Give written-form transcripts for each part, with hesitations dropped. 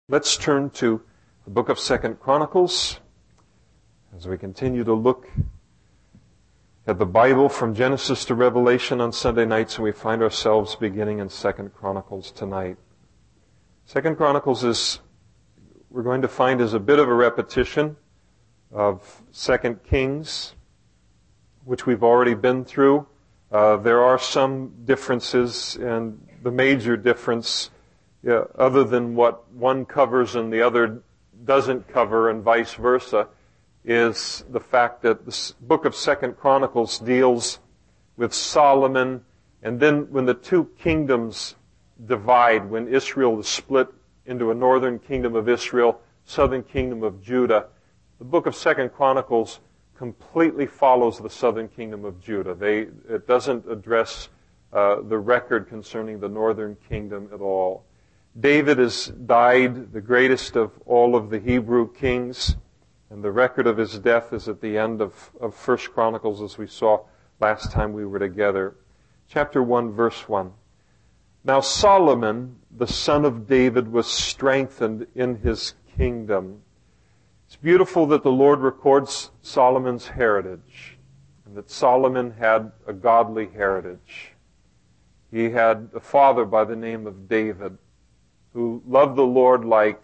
Let's turn to the book of 2 Chronicles as we continue to look at the Bible from Genesis to Revelation on Sunday nights, and we find ourselves beginning in 2 Chronicles tonight. 2 Chronicles we're going to find is a bit of a repetition of 2 Kings, which we've already been through. There are some differences, and the major difference other than what one covers and the other doesn't cover and vice versa, is the fact that the book of 2 Chronicles deals with Solomon, and then when the two kingdoms divide, when Israel is split into a northern kingdom of Israel, southern kingdom of Judah, the book of 2 Chronicles completely follows the southern kingdom of Judah. It doesn't address the record concerning the northern kingdom at all. David has died, the greatest of all of the Hebrew kings, and the record of his death is at the end of 1 Chronicles, as we saw last time we were together. Chapter 1, verse 1. Now Solomon, the son of David, was strengthened in his kingdom. It's beautiful that the Lord records Solomon's heritage, and that Solomon had a godly heritage. He had a father by the name of David, who loved the Lord like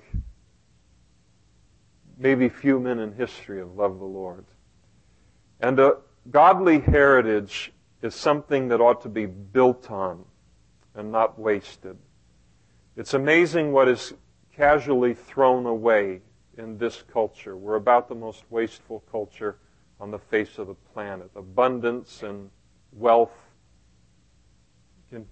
maybe few men in history have loved the Lord. And a godly heritage is something that ought to be built on and not wasted. It's amazing what is casually thrown away in this culture. We're about the most wasteful culture on the face of the planet. Abundance and wealth can,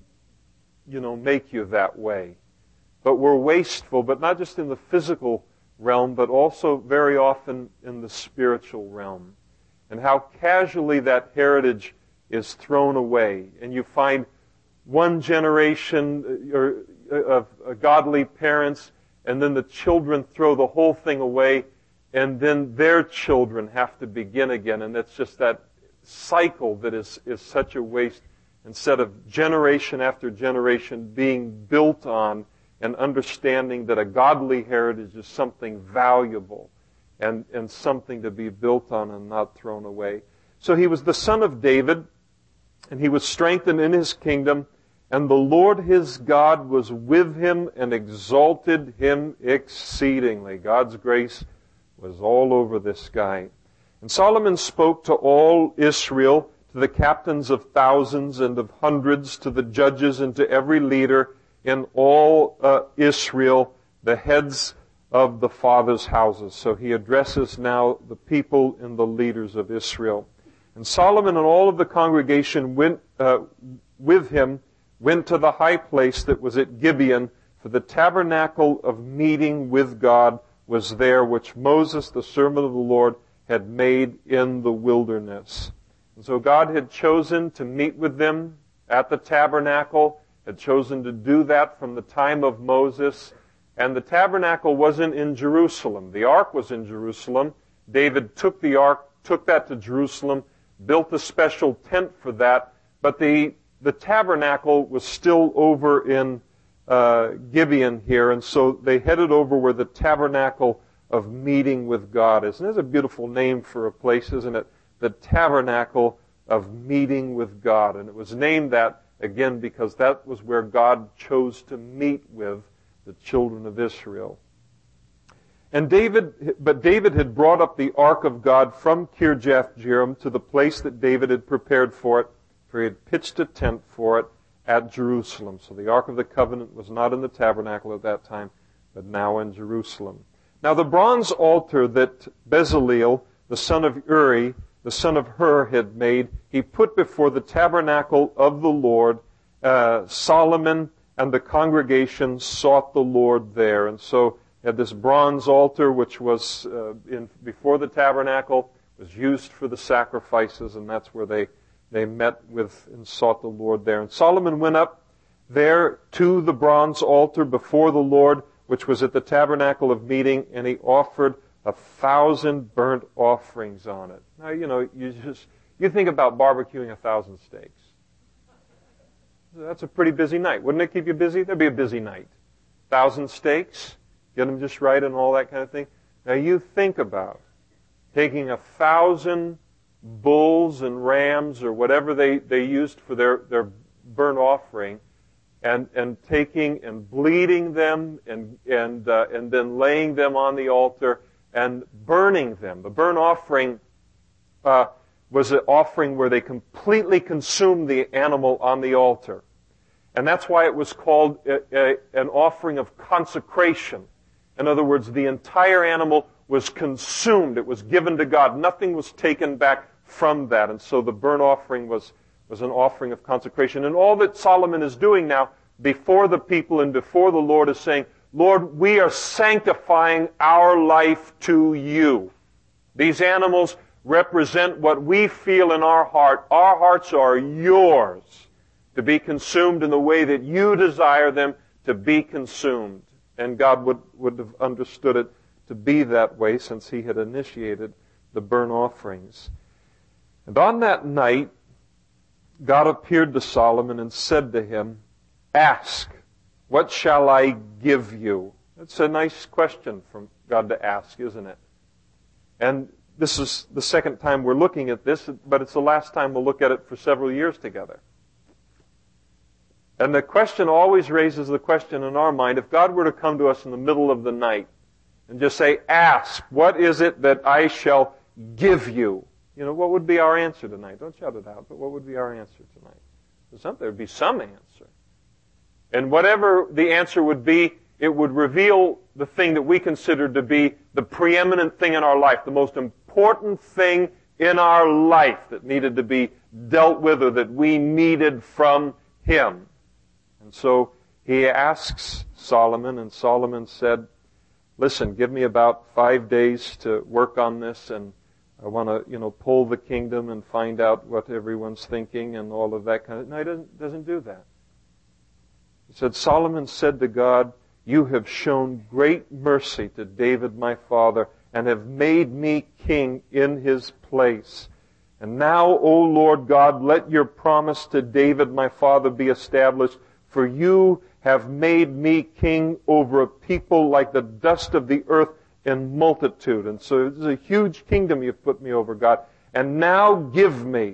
make you that way. But we're wasteful, but not just in the physical realm, but also very often in the spiritual realm. And how casually that heritage is thrown away. And you find one generation of godly parents, and then the children throw the whole thing away, and then their children have to begin again. And it's just that cycle that is such a waste, instead of generation after generation being built on and understanding that a godly heritage is something valuable and something to be built on and not thrown away. So he was the son of David, and he was strengthened in his kingdom, and the Lord his God was with him and exalted him exceedingly. God's grace was all over this guy. And Solomon spoke to all Israel, to the captains of thousands and of hundreds, to the judges and to every leader in all Israel, the heads of the fathers' houses. So he addresses now the people and the leaders of Israel. And Solomon and all of the congregation went with him, went to the high place that was at Gibeon, for the tabernacle of meeting with God was there, which Moses, the servant of the Lord, had made in the wilderness. And so God had chosen to meet with them at the tabernacle, had chosen to do that from the time of Moses. And the tabernacle wasn't in Jerusalem. The ark was in Jerusalem. David took the ark, took that to Jerusalem, built a special tent for that. But the tabernacle was still over in Gibeon here. And so they headed over where the tabernacle of meeting with God is. And there's a beautiful name for a place, isn't it? The tabernacle of meeting with God. And it was named that again, because that was where God chose to meet with the children of Israel. But David had brought up the ark of God from Kirjath-jearim to the place that David had prepared for it, for he had pitched a tent for it at Jerusalem. So the ark of the covenant was not in the tabernacle at that time, but now in Jerusalem. Now the bronze altar that Bezaleel, the son of Uri, the son of Hur, had made, he put before the tabernacle of the Lord. Solomon and the congregation sought the Lord there. And so had this bronze altar, which was before the tabernacle, was used for the sacrifices, and that's where they met with and sought the Lord there. And Solomon went up there to the bronze altar before the Lord, which was at the tabernacle of meeting, and he offered 1,000 burnt offerings on it. Now, you think about barbecuing 1,000 steaks. That's a pretty busy night. Wouldn't it keep you busy? There'd be a busy night. 1,000 steaks. get them just right and all that kind of thing. Now you think about taking 1,000 bulls and rams or whatever they used for their burnt offering, and taking and bleeding them and then laying them on the altar and burning them. The burnt offering was an offering where they completely consumed the animal on the altar. And that's why it was called an offering of consecration. In other words, the entire animal was consumed. It was given to God. Nothing was taken back from that. And so the burnt offering was an offering of consecration. And all that Solomon is doing now before the people and before the Lord is saying, Lord, we are sanctifying our life to you. These animals represent what we feel in our heart. Our hearts are yours to be consumed in the way that you desire them to be consumed. And God would have understood it to be that way since he had initiated the burnt offerings. And on that night, God appeared to Solomon and said to him, ask, what shall I give you? That's a nice question from God to ask, isn't it? And this is the second time we're looking at this, but it's the last time we'll look at it for several years together. And the question always raises the question in our mind, if God were to come to us in the middle of the night and just say, ask, what is it that I shall give you? You know, what would be our answer tonight? Don't shout it out, but what would be our answer tonight? There would be some answer. And whatever the answer would be, it would reveal the thing that we consider to be the preeminent thing in our life, the most important thing in our life that needed to be dealt with or that we needed from him. And so he asks Solomon, and Solomon said, listen, give me about 5 days to work on this, and I want to, pull the kingdom and find out what everyone's thinking and all of that kind of... No, he doesn't do that. He said, Solomon said to God, you have shown great mercy to David my father and have made me king in his place. And now, O Lord God, let your promise to David my father be established, for you have made me king over a people like the dust of the earth in multitude. And so this is a huge kingdom you've put me over, God. And now give me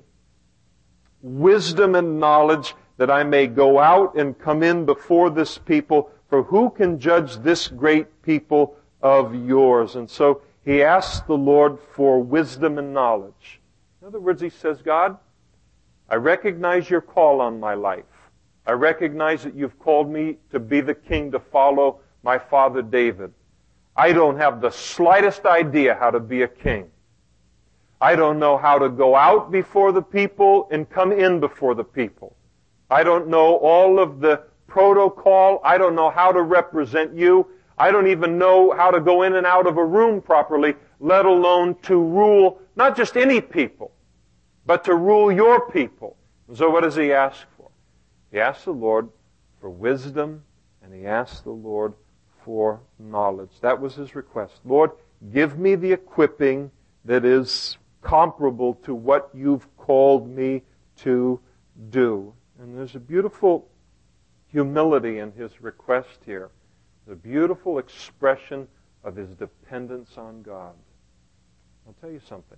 wisdom and knowledge that I may go out and come in before this people, for who can judge this great people of yours? And so he asks the Lord for wisdom and knowledge. In other words, he says, God, I recognize your call on my life. I recognize that you've called me to be the king, to follow my father David. I don't have the slightest idea how to be a king. I don't know how to go out before the people and come in before the people. I don't know all of the protocol. I don't know how to represent you. I don't even know how to go in and out of a room properly, let alone to rule not just any people, but to rule your people. And so what does he ask for? He asks the Lord for wisdom, and he asks the Lord for knowledge. That was his request. Lord, give me the equipping that is comparable to what you've called me to do. And there's a beautiful humility in his request here. The beautiful expression of his dependence on God. I'll tell you something.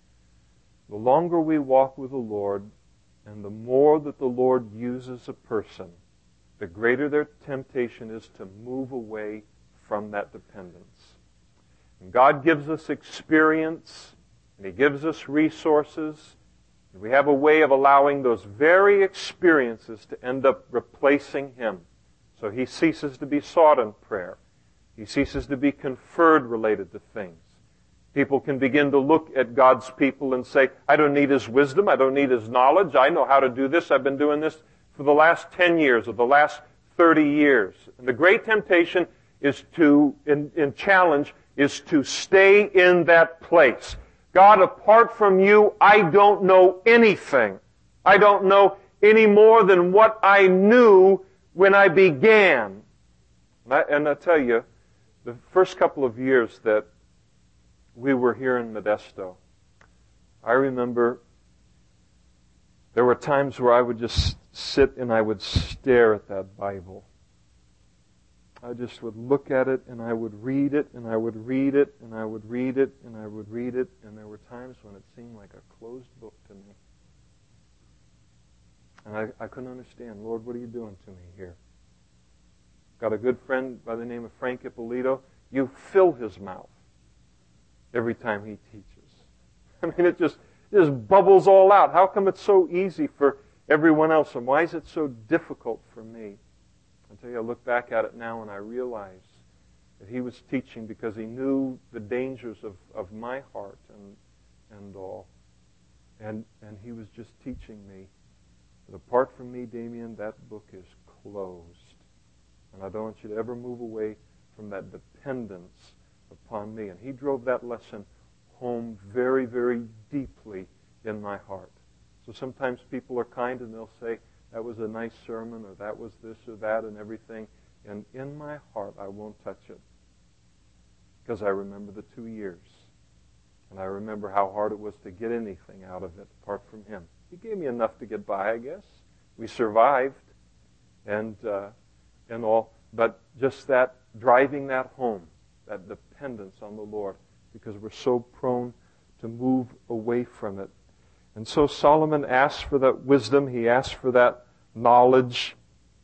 The longer we walk with the Lord, and the more that the Lord uses a person, the greater their temptation is to move away from that dependence. And God gives us experience, and he gives us resources, and we have a way of allowing those very experiences to end up replacing him. So he ceases to be sought in prayer. He ceases to be conferred related to things. People can begin to look at God's people and say, I don't need his wisdom, I don't need his knowledge, I know how to do this, I've been doing this for the last 10 years or the last 30 years. And the great temptation is in challenge, is to stay in that place. God, apart from you, I don't know anything. I don't know any more than what I knew when I began. And I tell you, the first couple of years that we were here in Modesto, I remember there were times where I would just sit and I would stare at that Bible. I just would look at it and I would read it and I would read it and I would read it and I would read it, and there were times when it seemed like a closed book to me. And I couldn't understand, Lord, what are you doing to me here? Got a good friend by the name of Frank Ippolito. You fill his mouth every time he teaches. I mean, it just bubbles all out. How come it's so easy for everyone else, and why is it so difficult for me? I tell you, I look back at it now and I realize that he was teaching because he knew the dangers of my heart and all. And he was just teaching me that apart from me, Damien, that book is closed. And I don't want you to ever move away from that dependence upon me. And he drove that lesson home very, very deeply in my heart. So sometimes people are kind and they'll say, that was a nice sermon, or that was this or that and everything. And in my heart, I won't touch it. Because I remember the 2 years. And I remember how hard it was to get anything out of it apart from him. He gave me enough to get by, I guess. We survived and all. But just that, driving that home, that dependence on the Lord, because we're so prone to move away from it. And so Solomon asked for that wisdom. He asked for that knowledge.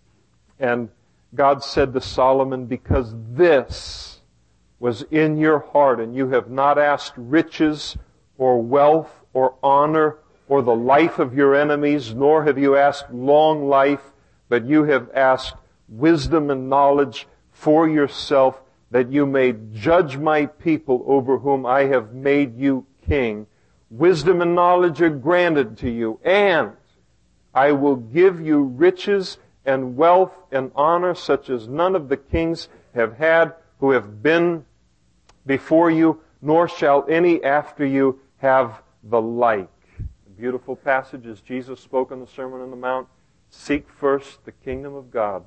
And God said to Solomon, because this was in your heart, and you have not asked riches or wealth or honor or the life of your enemies, nor have you asked long life, but you have asked wisdom and knowledge for yourself, that you may judge my people over whom I have made you king. Wisdom and knowledge are granted to you, and I will give you riches and wealth and honor such as none of the kings have had who have been before you, nor shall any after you have the like. A beautiful passage as Jesus spoke on the Sermon on the Mount. Seek first the kingdom of God.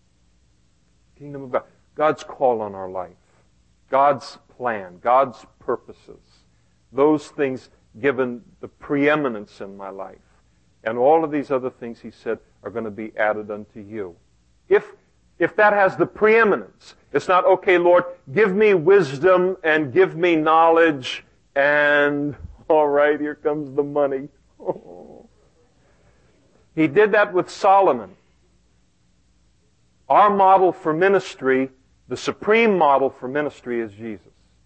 Kingdom of God. God's call on our life. God's plan. God's purposes. Those things given the preeminence in my life. And all of these other things, he said, are going to be added unto you. If that has the preeminence, it's not, okay, Lord, give me wisdom and give me knowledge, and all right, here comes the money. Oh. He did that with Solomon. Our model for ministry, the supreme model for ministry, is Jesus.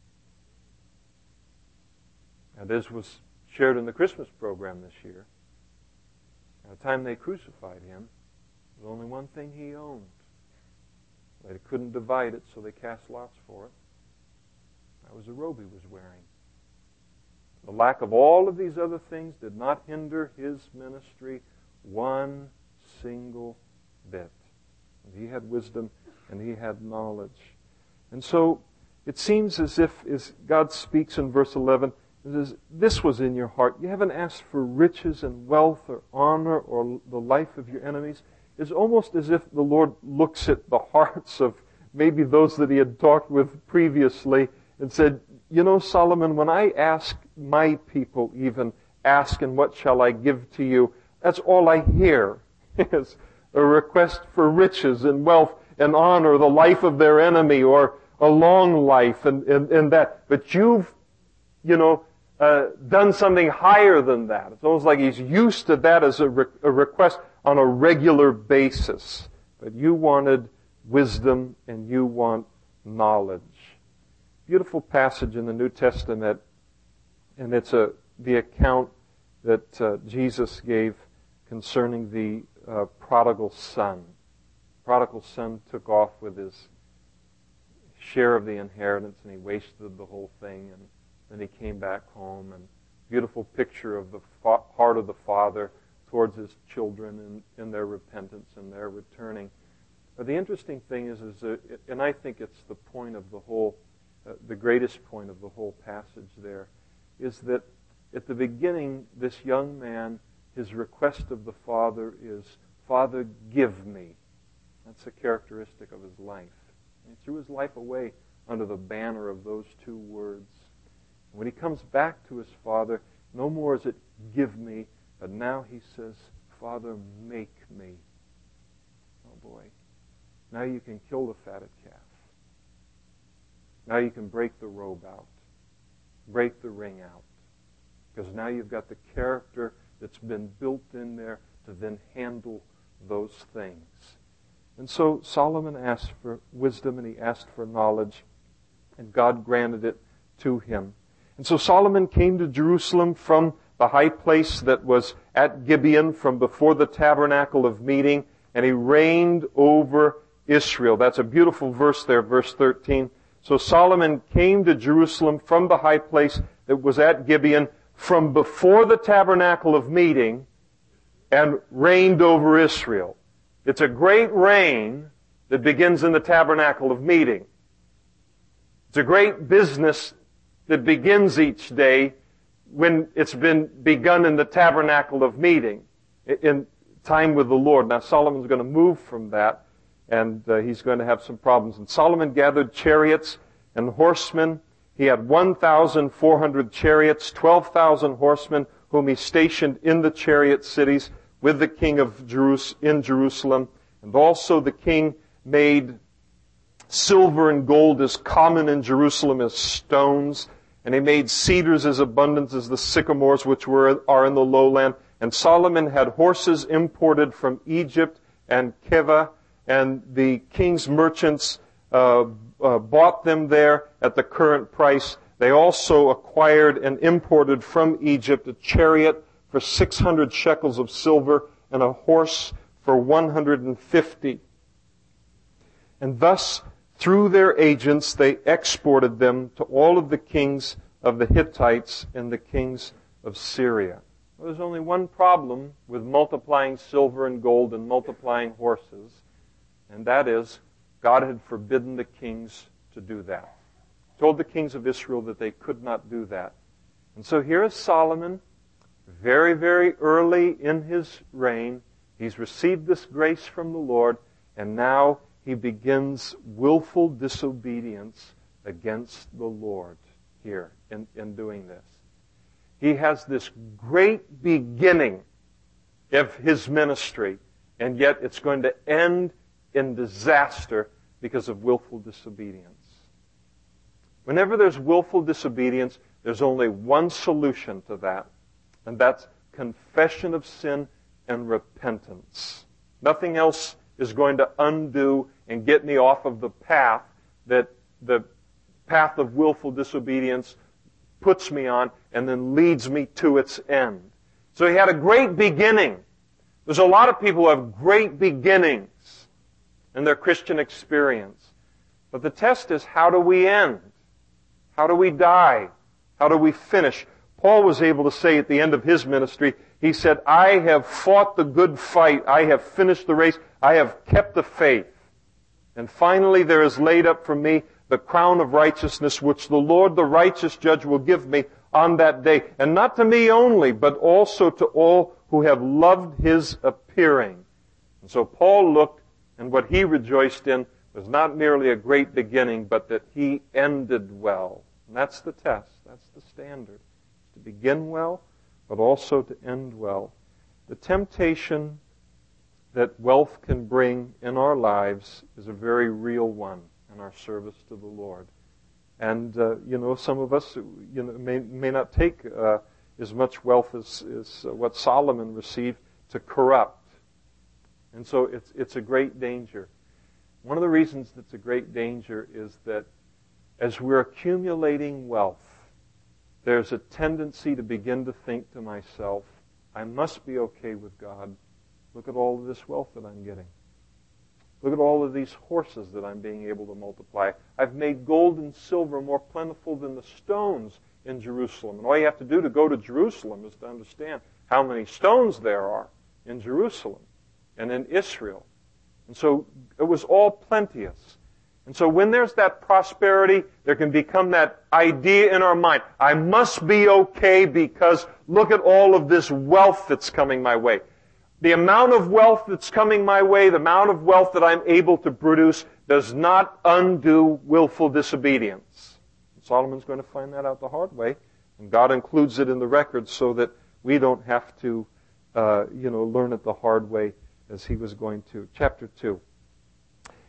Now, this was shared in the Christmas program this year. At the time they crucified him, there was only one thing he owned. They couldn't divide it, so they cast lots for it. That was the robe he was wearing. The lack of all of these other things did not hinder his ministry one single bit. He had wisdom and he had knowledge. And so it seems as if, as God speaks in verse 11, it says, this was in your heart. You haven't asked for riches and wealth or honor or the life of your enemies. It's almost as if the Lord looks at the hearts of maybe those that he had talked with previously and said, you know, Solomon, when I ask my people even, ask, and what shall I give to you? That's all I hear is a request for riches and wealth and honor, the life of their enemy, or a long life and that. But you've, done something higher than that. It's almost like he's used to that as a request on a regular basis. But you wanted wisdom and you want knowledge. Beautiful passage in the New Testament, and it's the account that Jesus gave concerning the prodigal son. Prodigal son took off with his share of the inheritance and he wasted the whole thing, and then he came back home, and beautiful picture of the heart of the father towards his children in their repentance and their returning. But the interesting thing is and I think it's the point of the whole, the greatest point of the whole passage there, is that at the beginning, this young man, his request of the father is, Father, give me. That's a characteristic of his life. And he threw his life away under the banner of those two words. When he comes back to his father, no more is it give me, but now he says, Father, make me. Oh boy. Now you can kill the fatted calf. Now you can break the robe out. Break the ring out. Because now you've got the character that's been built in there to then handle those things. And so Solomon asked for wisdom and he asked for knowledge, and God granted it to him. And so Solomon came to Jerusalem from the high place that was at Gibeon, from before the tabernacle of meeting, and he reigned over Israel. That's a beautiful verse there, verse 13. So Solomon came to Jerusalem from the high place that was at Gibeon, from before the tabernacle of meeting, and reigned over Israel. It's a great reign that begins in the tabernacle of meeting. It's a great business that begins each day when it's been begun in the tabernacle of meeting, in time with the Lord. Now Solomon's going to move from that, and he's going to have some problems. And Solomon gathered chariots and horsemen. He had 1,400 chariots, 12,000 horsemen, whom he stationed in the chariot cities with the king of in Jerusalem. And also the king made silver and gold as common in Jerusalem as stones. And he made cedars as abundant as the sycamores which are in the lowland. And Solomon had horses imported from Egypt and Keva, and the king's merchants bought them there at the current price. They also acquired and imported from Egypt a chariot for 600 shekels of silver and a horse for 150. And thus, through their agents, they exported them to all of the kings of the Hittites and the kings of Syria. Well, there's only one problem with multiplying silver and gold and multiplying horses, and that is God had forbidden the kings to do that. He told the kings of Israel that they could not do that. And so here is Solomon, very, very early in his reign. He's received this grace from the Lord, and now he begins willful disobedience against the Lord here in doing this. He has this great beginning of his ministry, and yet it's going to end in disaster because of willful disobedience. Whenever there's willful disobedience, there's only one solution to that, and that's confession of sin and repentance. Nothing else is going to undo and get me off of the path that the path of willful disobedience puts me on and then leads me to its end. So he had a great beginning. There's a lot of people who have great beginnings in their Christian experience. But the test is, how do we end? How do we die? How do we finish? Paul was able to say at the end of his ministry, he said, I have fought the good fight. I have finished the race. I have kept the faith. And finally there is laid up for me the crown of righteousness, which the Lord, the righteous judge, will give me on that day. And not to me only, but also to all who have loved his appearing. And so Paul looked, and what he rejoiced in was not merely a great beginning, but that he ended well. And that's the test. That's the standard. To begin well, but also to end well. The temptation that wealth can bring in our lives is a very real one in our service to the Lord. And, some of us, may not take as much wealth as what Solomon received to corrupt. And so it's a great danger. One of the reasons it's a great danger is that as we're accumulating wealth, there's a tendency to begin to think to myself, I must be okay with God. Look at all of this wealth that I'm getting. Look at all of these horses that I'm being able to multiply. I've made gold and silver more plentiful than the stones in Jerusalem. And all you have to do to go to Jerusalem is to understand how many stones there are in Jerusalem and in Israel. And so it was all plenteous. And so when there's that prosperity, there can become that idea in our mind, I must be okay because look at all of this wealth that's coming my way. The amount of wealth that's coming my way, the amount of wealth that I'm able to produce, does not undo willful disobedience. Solomon's going to find that out the hard way, and God includes it in the record so that we don't have to, learn it the hard way as he was going to. Chapter 2.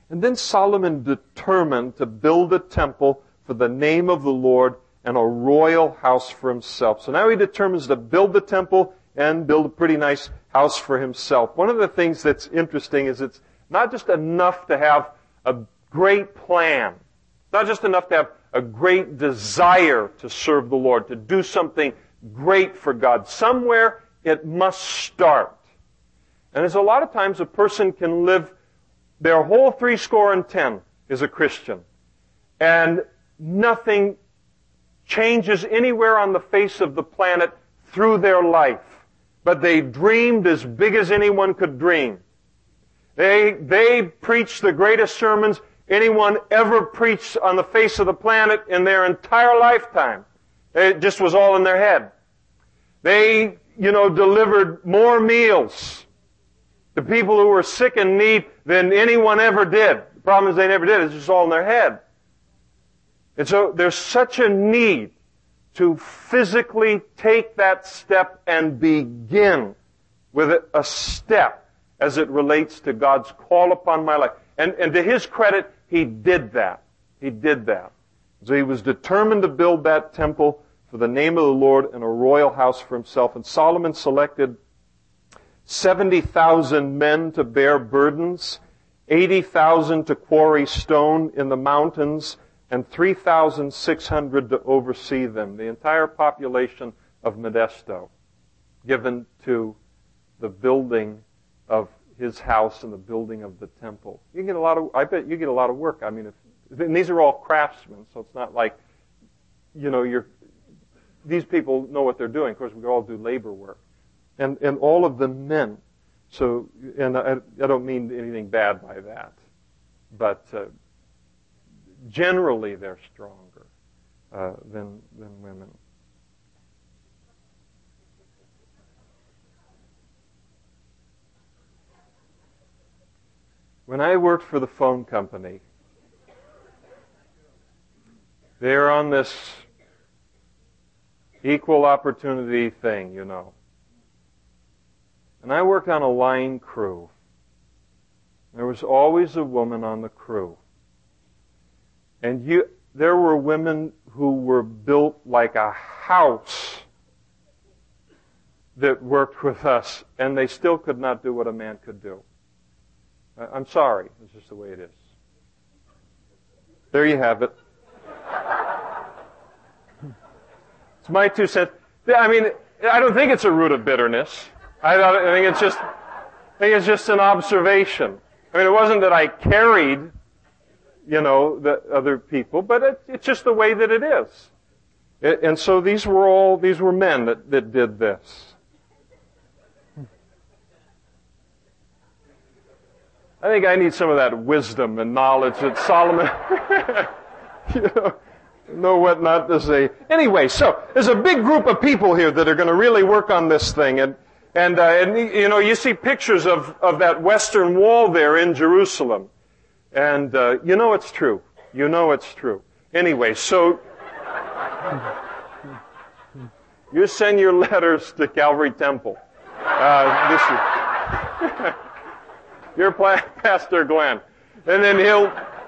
And then Solomon determined to build a temple for the name of the Lord and a royal house for himself. So now he determines to build the temple and build a pretty nice house for himself. One of the things that's interesting is it's not just enough to have a great plan. Not just enough to have a great desire to serve the Lord, to do something great for God. Somewhere it must start. And there's a lot of times a person can live their whole 70 is a Christian. And nothing changes anywhere on the face of the planet through their life. But they dreamed as big as anyone could dream. They preached the greatest sermons anyone ever preached on the face of the planet in their entire lifetime. It just was all in their head. They, delivered more meals to people who were sick and in need than anyone ever did. The problem is they never did. It's just all in their head. And so there's such a need to physically take that step and begin with a step as it relates to God's call upon my life. And to his credit, he did that. He did that. So he was determined to build that temple for the name of the Lord and a royal house for himself. And Solomon selected 70,000 men to bear burdens, 80,000 to quarry stone in the mountains, and 3,600 to oversee them. The entire population of Modesto given to the building of his house and the building of the temple. I bet you get a lot of work. I mean, and these are all craftsmen, so it's not like, these people know what they're doing. Of course, we all do labor work. And all of the men. So, and I don't mean anything bad by that. But, generally they're stronger, than women. When I worked for the phone company, they're on this equal opportunity thing, And I worked on a line crew. There was always a woman on the crew. And there were women who were built like a house that worked with us, and they still could not do what a man could do. I'm sorry. It's just the way it is. There you have it. It's my 2 cents. I mean, I don't think it's a root of bitterness. I think it's just an observation. I mean, it wasn't that I carried, the other people, but it's just the way that it is. And so these were men that did this. I think I need some of that wisdom and knowledge that Solomon, know what not to say. Anyway, so there's a big group of people here that are going to really work on this thing. And you see pictures of that Western Wall there in Jerusalem. And, it's true. It's true. Anyway, so you send your letters to Calvary Temple. Your Pastor Glenn. And then he'll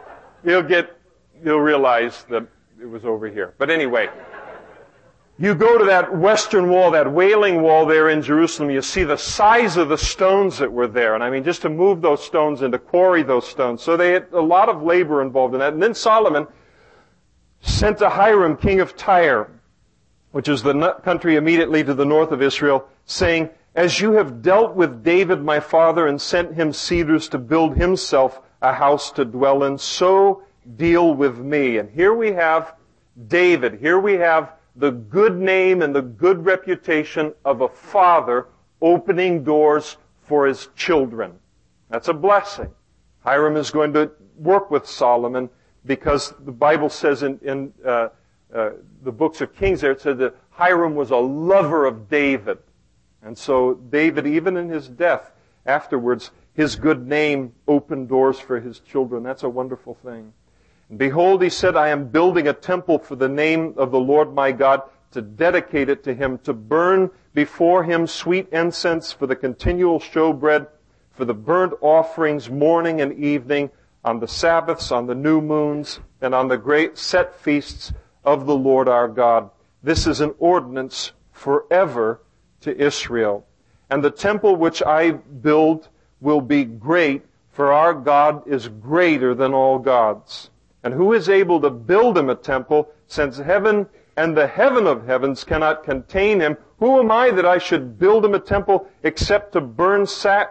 realize that it was over here. But anyway, you go to that Western Wall, that Wailing Wall there in Jerusalem, you see the size of the stones that were there. And I mean, just to move those stones and to quarry those stones. So they had a lot of labor involved in that. And then Solomon sent to Hiram, king of Tyre, which is the country immediately to the north of Israel, saying, as you have dealt with David my father and sent him cedars to build himself a house to dwell in, so deal with me. And here we have David. Here we have the good name and the good reputation of a father opening doors for his children. That's a blessing. Hiram is going to work with Solomon because the Bible says in the books of Kings there, it said that Hiram was a lover of David. And so David, even in his death, afterwards, his good name opened doors for his children. That's a wonderful thing. And behold, he said, I am building a temple for the name of the Lord my God, to dedicate it to him, to burn before him sweet incense for the continual showbread, for the burnt offerings morning and evening. on the Sabbaths, on the new moons, and on the great set feasts of the Lord our God. This is an ordinance forever to Israel. And the temple which I build will be great, for our God is greater than all gods. And who is able to build him a temple, since heaven and the heaven of heavens cannot contain him? Who am I that I should build him a temple except to burn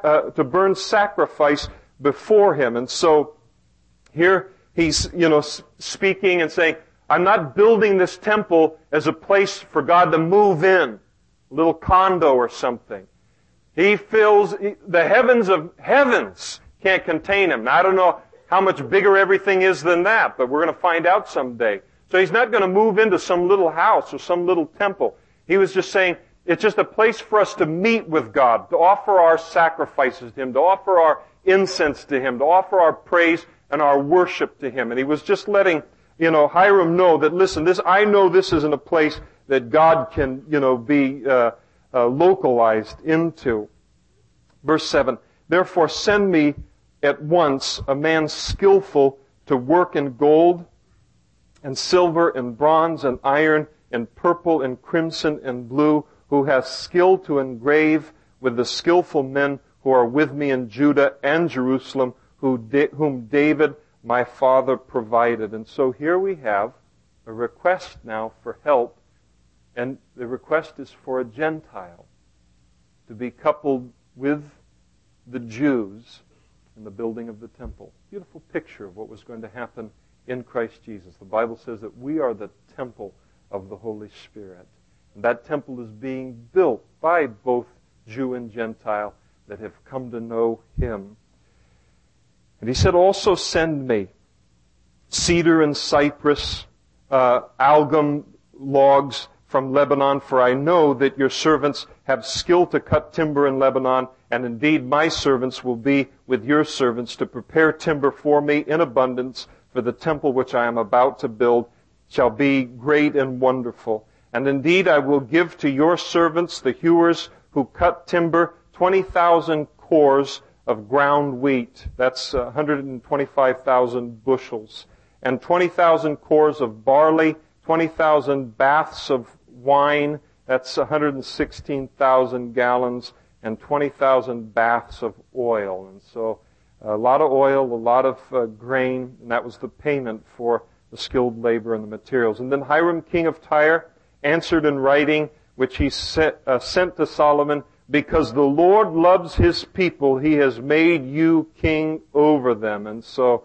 sacrifice before him? And so here he's, speaking and saying, I'm not building this temple as a place for God to move in, a little condo or something. He fills the heavens of heavens can't contain him. Now, I don't know how much bigger everything is than that, but we're going to find out someday. So he's not going to move into some little house or some little temple. He was just saying, it's just a place for us to meet with God, to offer our sacrifices to Him, to offer our incense to Him, to offer our praise and our worship to Him. And he was just letting, Hiram know that, listen, I know this isn't a place that God can, be localized into. Verse 7, therefore send me at once a man skillful to work in gold and silver and bronze and iron and purple and crimson and blue, who has skill to engrave with the skillful men who are with me in Judah and Jerusalem, whom David my father provided. And so here we have a request now for help, and the request is for a Gentile to be coupled with the Jews in the building of the temple. Beautiful picture of what was going to happen in Christ Jesus. The Bible says that we are the temple of the Holy Spirit. And that temple is being built by both Jew and Gentile that have come to know Him. And he said, also send me cedar and cypress, algum logs from Lebanon, for I know that your servants have skill to cut timber in Lebanon, and indeed my servants will be with your servants to prepare timber for me in abundance, for the temple which I am about to build shall be great and wonderful. And indeed I will give to your servants, the hewers who cut timber, 20,000 cores of ground wheat. That's 125,000 bushels. And 20,000 cores of barley, 20,000 baths of wine. That's 116,000 gallons. And 20,000 baths of oil. And so a lot of oil, a lot of grain, and that was the payment for the skilled labor and the materials. And then Hiram, king of Tyre, answered in writing, which he sent to Solomon, because the Lord loves His people, He has made you king over them. And so,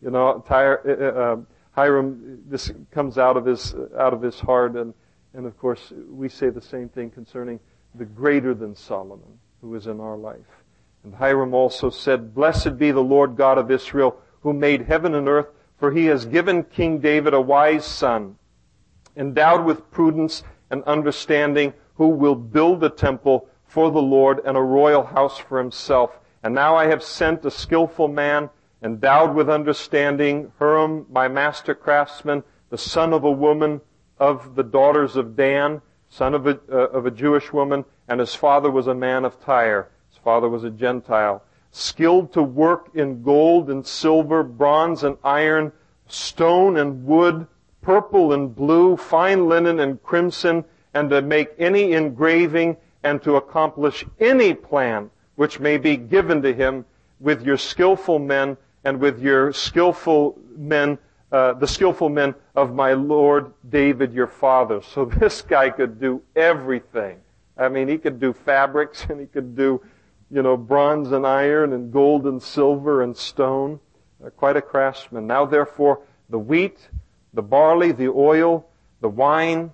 Hiram, this comes out of his heart, and of course we say the same thing concerning the greater than Solomon, who is in our life. And Hiram also said, blessed be the Lord God of Israel, who made heaven and earth, for He has given King David a wise son, endowed with prudence and understanding, who will build a temple for the Lord and a royal house for himself. And now I have sent a skillful man, endowed with understanding, Huram, my master craftsman, the son of a woman of the daughters of Dan, son of a Jewish woman, and his father was a man of Tyre. His father was a Gentile. Skilled to work in gold and silver, bronze and iron, stone and wood, purple and blue, fine linen and crimson, and to make any engraving and to accomplish any plan which may be given to him with your skillful men and with your skillful men, the skillful men of my Lord David your father. So this guy could do everything. I mean, he could do fabrics, and he could do, bronze and iron and gold and silver and stone. Quite a craftsman. Now therefore, the wheat, the barley, the oil, the wine,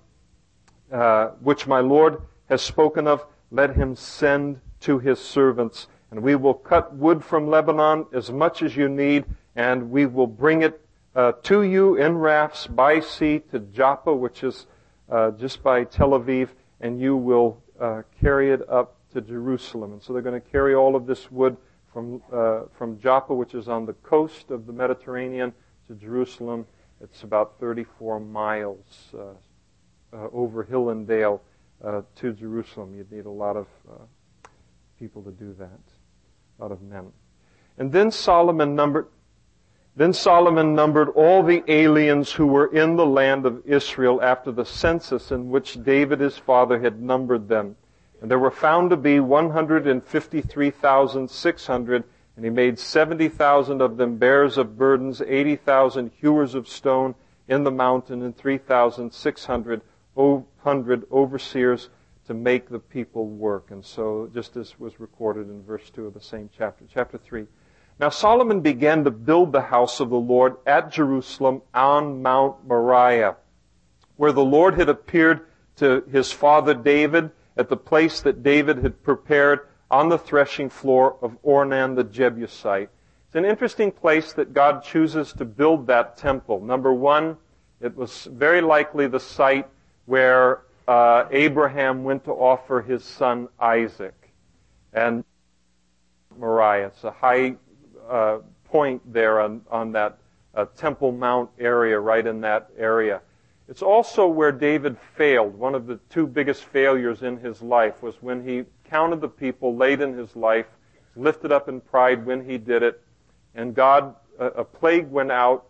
which my Lord has spoken of, let him send to his servants. And we will cut wood from Lebanon as much as you need, and we will bring it to you in rafts by sea to Joppa, which is just by Tel Aviv, and you will carry it up to Jerusalem. And so they're going to carry all of this wood from Joppa, which is on the coast of the Mediterranean, to Jerusalem. It's about 34 miles over hill and dale to Jerusalem. You'd need a lot of people to do that, a lot of men. And then Solomon numbered Then Solomon numbered all the aliens who were in the land of Israel after the census in which David his father had numbered them. And there were found to be 153,600, and he made 70,000 of them bearers of burdens, 80,000 hewers of stone in the mountain, and 3,600 overseers to make the people work. And so, just as was recorded in verse 2 of the same chapter. Chapter 3. Now Solomon began to build the house of the Lord at Jerusalem on Mount Moriah, where the Lord had appeared to his father David at the place that David had prepared on the threshing floor of Ornan the Jebusite. It's an interesting place that God chooses to build that temple. Number one, it was very likely the site where Abraham went to offer his son Isaac. And Moriah, it's a high point there on that Temple Mount area, right in that area. It's also where David failed. One of the two biggest failures in his life was when he counted the people late in his life, lifted up in pride when he did it, and God, a plague went out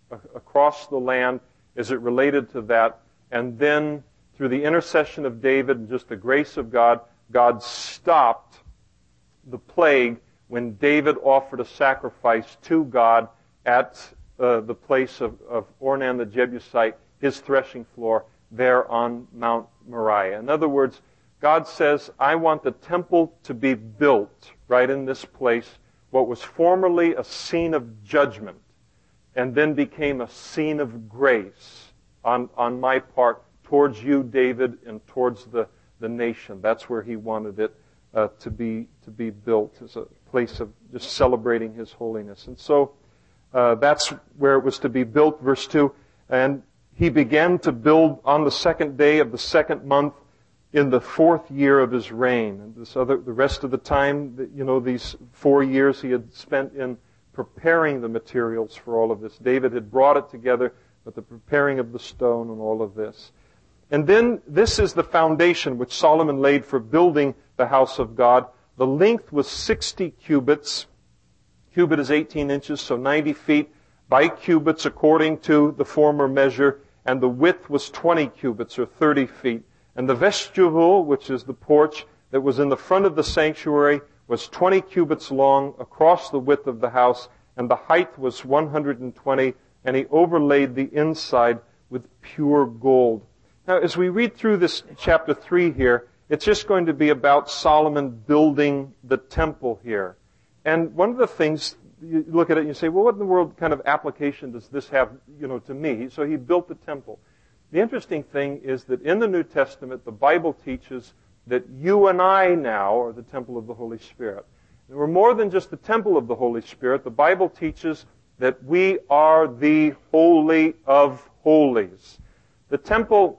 across the land as it related to that, and then through the intercession of David and just the grace of God, God stopped the plague when David offered a sacrifice to God at the place of Ornan the Jebusite, his threshing floor, there on Mount Moriah. In other words, God says, I want the temple to be built right in this place, what was formerly a scene of judgment, and then became a scene of grace on my part towards you, David, and towards the nation. That's where he wanted it to be built, as a place of just celebrating his holiness. And so that's where it was to be built, verse 2. And he began to build on the second day of the second month in the 4th year of his reign. And the rest of the time, these 4 years he had spent in preparing the materials for all of this. David had brought it together, but the preparing of the stone and all of this. And then this is the foundation which Solomon laid for building the house of God. The length was 60 cubits. Cubit is 18 inches, so 90 feet by cubits according to the former measure. And the width was 20 cubits, or 30 feet. And the vestibule, which is the porch that was in the front of the sanctuary, was 20 cubits long across the width of the house, and the height was 120, and he overlaid the inside with pure gold. Now, as we read through this chapter 3 here, it's just going to be about Solomon building the temple here. And one of the things, you look at it and you say, well, what in the world kind of application does this have, to me? So he built the temple. The interesting thing is that in the New Testament, the Bible teaches that you and I now are the temple of the Holy Spirit. And we're more than just the temple of the Holy Spirit. The Bible teaches that we are the Holy of Holies. The temple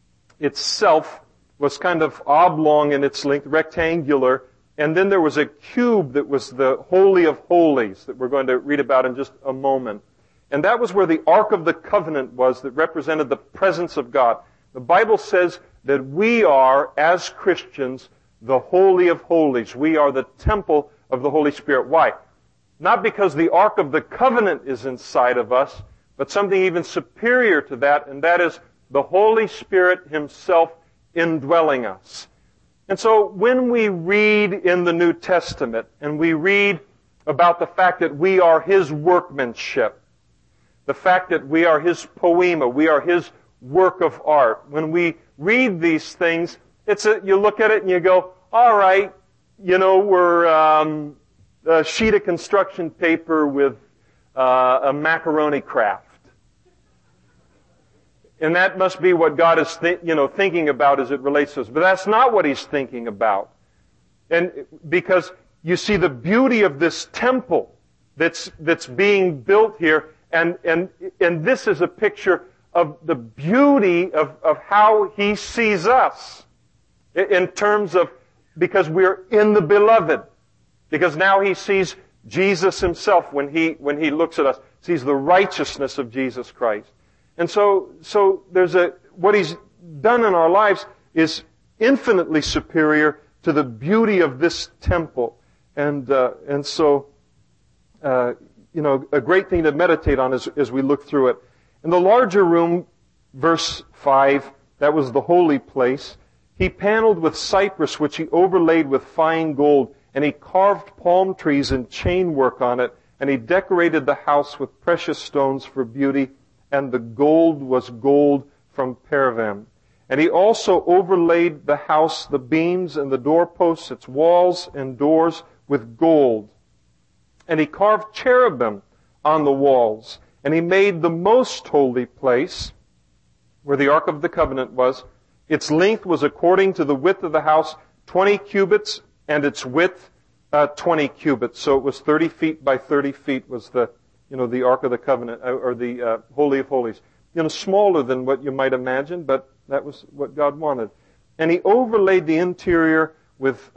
itself was kind of oblong in its length, rectangular, and then there was a cube that was the Holy of Holies that we're going to read about in just a moment. And that was where the Ark of the Covenant was that represented the presence of God. The Bible says that we are, as Christians, the Holy of Holies. We are the temple of the Holy Spirit. Why? Not because the Ark of the Covenant is inside of us, but something even superior to that, and that is the Holy Spirit Himself indwelling us. And so when we read in the New Testament, and we read about the fact that we are His workmanship, the fact that we are His poema, we are His work of art, when we read these things, you look at it and you go, all right, we're a sheet of construction paper with a macaroni craft. And that must be what God is thinking about as it relates to us. But that's not what He's thinking about. And because you see the beauty of this temple that's being built here, and this is a picture of the beauty of how He sees us in terms of, because we're in the Beloved. Because now He sees Jesus Himself when He looks at us, sees the righteousness of Jesus Christ. And so there's what He's done in our lives is infinitely superior to the beauty of this temple. And so a great thing to meditate on as we look through it. In the larger room, verse 5, that was the holy place. He paneled with cypress, which he overlaid with fine gold, and he carved palm trees and chain work on it, and he decorated the house with precious stones for beauty, and the gold was gold from Parvaim. And he also overlaid the house, the beams and the doorposts, its walls and doors with gold. And he carved cherubim on the walls. And he made the most holy place, where the Ark of the Covenant was. Its length was according to the width of the house, 20 cubits, and its width 20 cubits. So it was 30 feet by 30 feet was the Ark of the Covenant, or the Holy of Holies. Smaller than what you might imagine, but that was what God wanted. And he overlaid the interior with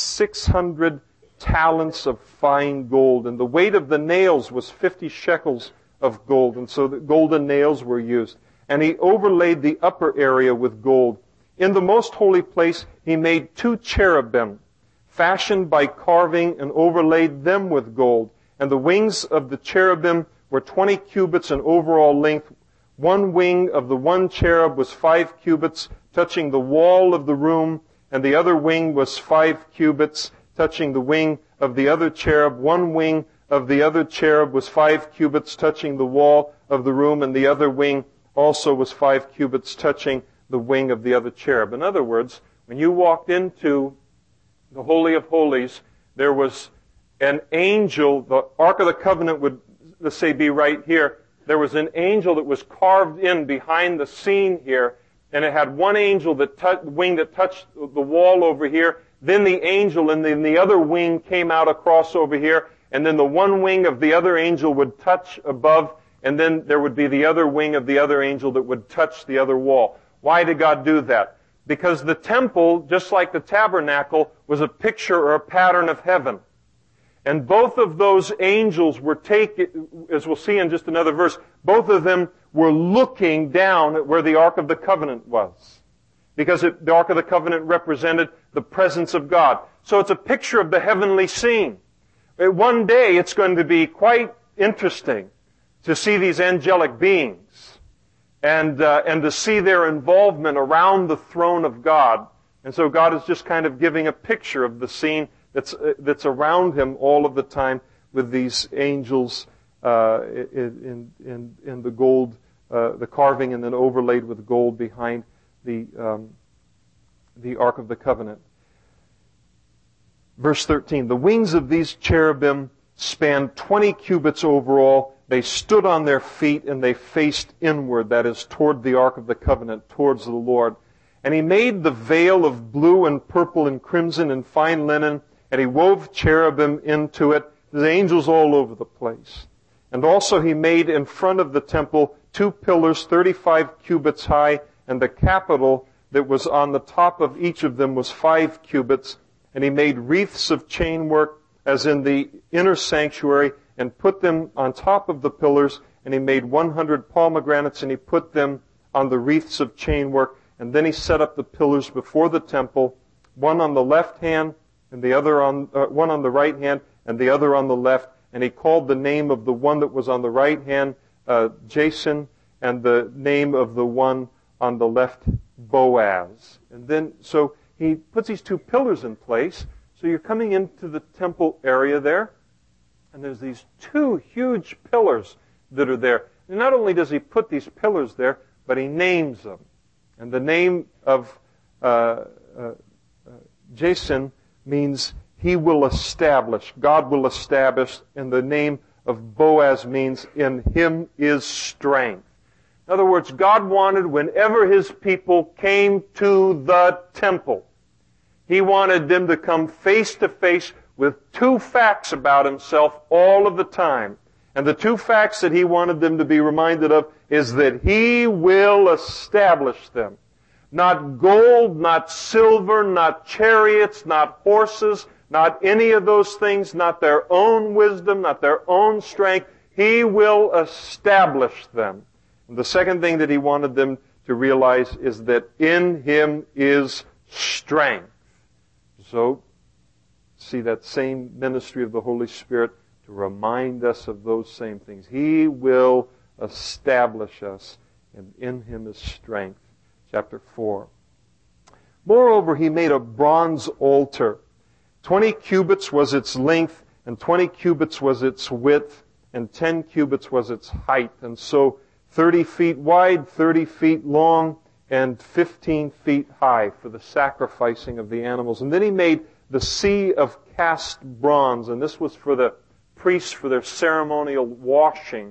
600 talents of fine gold. And the weight of the nails was 50 shekels of gold. And so the golden nails were used. And he overlaid the upper area with gold. In the most holy place, he made 2 cherubim, fashioned by carving, and overlaid them with gold. And the wings of the cherubim were 20 cubits in overall length. One wing of the one cherub was 5 cubits, touching the wall of the room, and the other wing was 5 cubits, touching the wing of the other cherub. One wing of the other cherub was 5 cubits, touching the wall of the room, and the other wing also was 5 cubits, touching the wing of the other cherub. In other words, when you walked into the Holy of Holies, there was an angel. The Ark of the Covenant would, let's say, be right here. There was an angel that was carved in behind the scene here, and it had one angel wing that touched the wall over here. Then the angel and then the other wing came out across over here, and then the one wing of the other angel would touch above, and then there would be the other wing of the other angel that would touch the other wall. Why did God do that? Because the temple, just like the tabernacle, was a picture or a pattern of heaven. And both of those angels were taken, as we'll see in just another verse, both of them were looking down at where the Ark of the Covenant was. Because the Ark of the Covenant represented the presence of God. So it's a picture of the heavenly scene. One day it's going to be quite interesting to see these angelic beings and to see their involvement around the throne of God. And so God is just kind of giving a picture of the scene that's around him all of the time with these angels in the gold, the carving, and then overlaid with gold behind the Ark of the Covenant. Verse 13, the wings of these cherubim spanned 20 cubits overall. They stood on their feet and they faced inward, that is, toward the Ark of the Covenant, towards the Lord. And he made the veil of blue and purple and crimson and fine linen, and he wove cherubim into it. There's angels all over the place. And also he made in front of the temple 2 pillars 35 cubits high, and the capital that was on the top of each of them was 5 cubits. And he made wreaths of chain work as in the inner sanctuary, and put them on top of the pillars. And he made 100 pomegranates, and he put them on the wreaths of chain work. And then he set up the pillars before the temple, one on the left hand, and the other one on the right hand, and the other on the left. And he called the name of the one that was on the right hand Jason, and the name of the one on the left Boaz. And then, so he puts these 2 pillars in place. So you're coming into the temple area there, and there's these 2 huge pillars that are there. And not only does he put these pillars there, but he names them. And the name of Jason means he will establish, God will establish, and the name of Boaz means in him is strength. In other words, God wanted whenever his people came to the temple, he wanted them to come face to face with 2 facts about himself all of the time. And the 2 facts that he wanted them to be reminded of is that he will establish them. Not gold, not silver, not chariots, not horses, not any of those things, not their own wisdom, not their own strength. He will establish them. And the second thing that he wanted them to realize is that in him is strength. So, see that same ministry of the Holy Spirit to remind us of those same things. He will establish us, and in Him is strength. Chapter 4. Moreover, He made a bronze altar. 20 cubits was its length, and 20 cubits was its width, and 10 cubits was its height. And so 30 feet wide, 30 feet long, and 15 feet high for the sacrificing of the animals. And then He made the sea of cast bronze, and this was for the priests for their ceremonial washing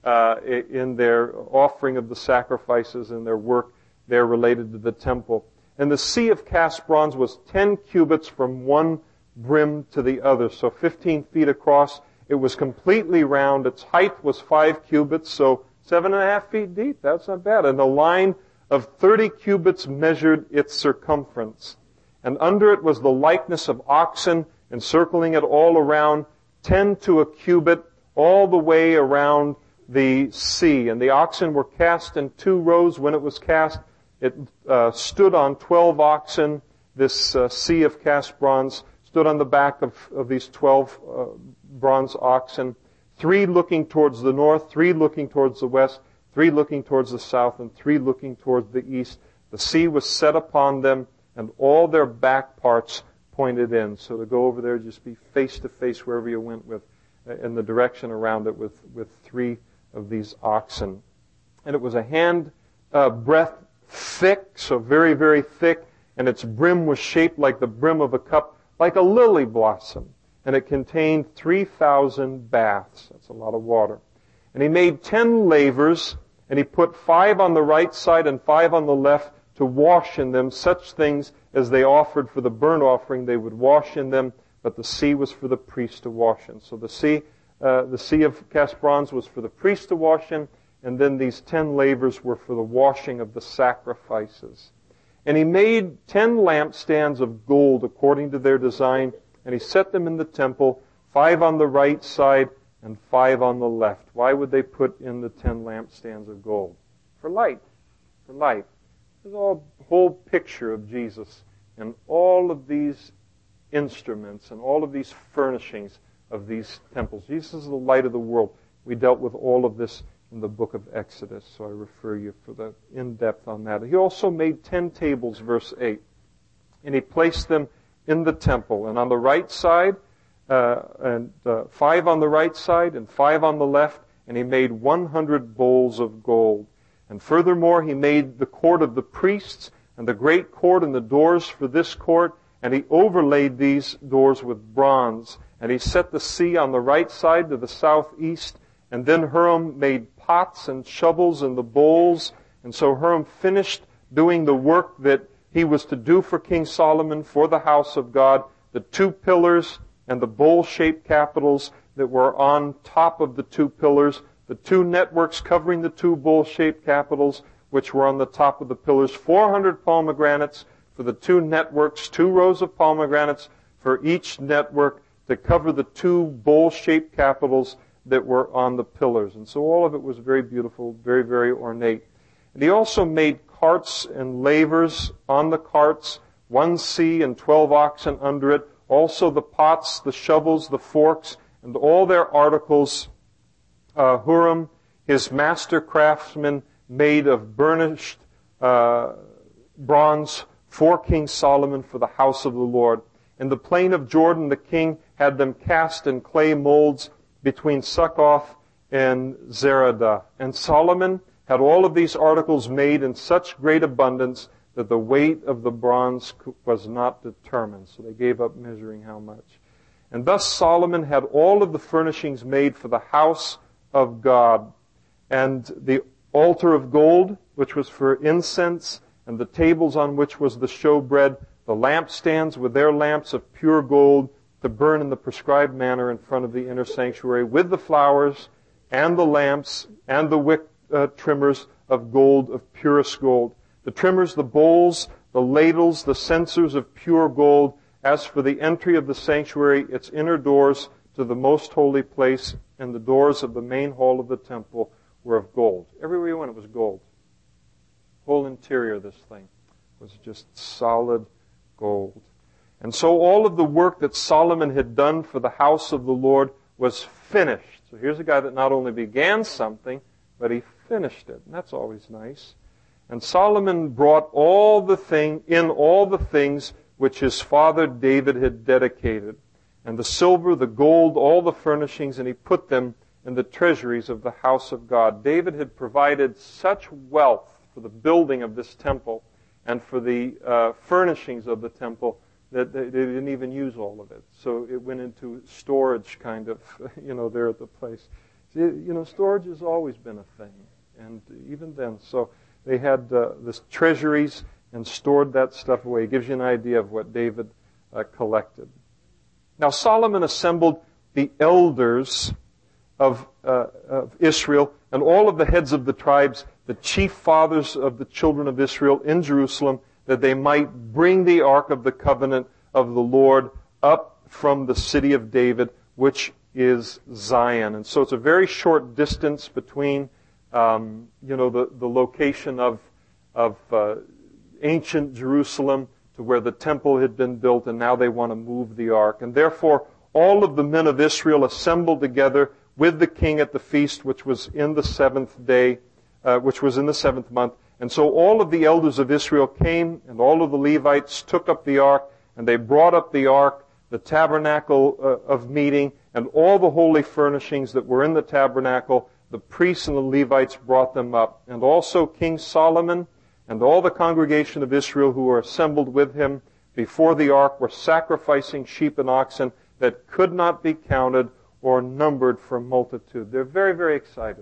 in their offering of the sacrifices and their work there related to the temple. And the sea of cast bronze was 10 cubits from one brim to the other, so 15 feet across. It was completely round. Its height was 5 cubits, so 7.5 feet deep. That's not bad. And a line of 30 cubits measured its circumference. And under it was the likeness of oxen, encircling it all around, 10 to a cubit, all the way around the sea. And the oxen were cast in 2 rows. When it was cast, it stood on 12 oxen. This sea of cast bronze stood on the back of these 12 bronze oxen, 3 looking towards the north, 3 looking towards the west, 3 looking towards the south, and 3 looking towards the east. The sea was set upon them, and all their back parts pointed in. So to go over there, just be face to face wherever you went with, in the direction around it with 3 of these oxen. And it was a hand breadth thick, so very, very thick, and its brim was shaped like the brim of a cup, like a lily blossom. And it contained 3,000 baths. That's a lot of water. And He made 10 lavers, and He put 5 on the right side and 5 on the left to wash in them such things as they offered for the burnt offering. They would wash in them, but the sea was for the priest to wash in. So the sea of cast bronze was for the priest to wash in, and then these 10 lavers were for the washing of the sacrifices. And He made 10 lampstands of gold according to their design, and He set them in the temple, 5 on the right side and 5 on the left. Why would they put in the 10 lampstands of gold? For light. For light. There's a whole picture of Jesus and all of these instruments and all of these furnishings of these temples. Jesus is the light of the world. We dealt with all of this in the book of Exodus, so I refer you for the in-depth on that. He also made 10 tables, verse 8, and He placed them in the temple, and on the right side, 5 on the right side and 5 on the left, and He made 100 bowls of gold. And furthermore, He made the court of the priests and the great court and the doors for this court, and He overlaid these doors with bronze. And He set the sea on the right side to the southeast. And then Huram made pots and shovels and the bowls. And so Huram finished doing the work that he was to do for King Solomon for the house of God, the 2 pillars and the bowl-shaped capitals that were on top of the 2 pillars, the 2 networks covering the 2 bowl-shaped capitals, which were on the top of the pillars, 400 pomegranates for the 2 networks, 2 rows of pomegranates for each network to cover the 2 bowl-shaped capitals that were on the pillars. And so all of it was very beautiful, very, very ornate. And He also made carts and lavers on the carts, 1 sea and 12 oxen under it, also the pots, the shovels, the forks, and all their articles. Huram, his master craftsman, made of burnished bronze for King Solomon for the house of the Lord. In the plain of Jordan, the king had them cast in clay molds between Succoth and Zeradah. And Solomon had all of these articles made in such great abundance that the weight of the bronze was not determined. So they gave up measuring how much. And thus Solomon had all of the furnishings made for the house of God. And the altar of gold, which was for incense, and the tables on which was the showbread, the lampstands with their lamps of pure gold to burn in the prescribed manner in front of the inner sanctuary, with the flowers and the lamps and the wick trimmers of gold, of purest gold. The trimmers, the bowls, the ladles, the censers of pure gold. As for the entry of the sanctuary, its inner doors to the most holy place and the doors of the main hall of the temple were of gold. Everywhere you went, it was gold. The whole interior of this thing was just solid gold. And so all of the work that Solomon had done for the house of the Lord was finished. So here's a guy that not only began something, but he finished it. And that's always nice. And Solomon brought all the things which his father David had dedicated, and the silver, the gold, all the furnishings, and he put them in the treasuries of the house of God. David had provided such wealth for the building of this temple and for the furnishings of the temple that they didn't even use all of it. So it went into storage kind of, there at the place. Storage has always been a thing, and even then. So they had this treasuries and stored that stuff away. It gives you an idea of what David collected. Now Solomon assembled the elders of Israel and all of the heads of the tribes, the chief fathers of the children of Israel in Jerusalem, that they might bring the ark of the covenant of the Lord up from the city of David, which is Zion. And so it's a very short distance between, the location of ancient Jerusalem to where the temple had been built, and now they want to move the ark. And therefore, all of the men of Israel assembled together with the king at the feast, which was in the seventh day, which was in the seventh month. And so all of the elders of Israel came, and all of the Levites took up the ark, and they brought up the ark, the tabernacle of meeting, and all the holy furnishings that were in the tabernacle. The priests and the Levites brought them up. And also King Solomon and all the congregation of Israel who were assembled with him before the ark were sacrificing sheep and oxen that could not be counted or numbered for multitude. They're very, very excited.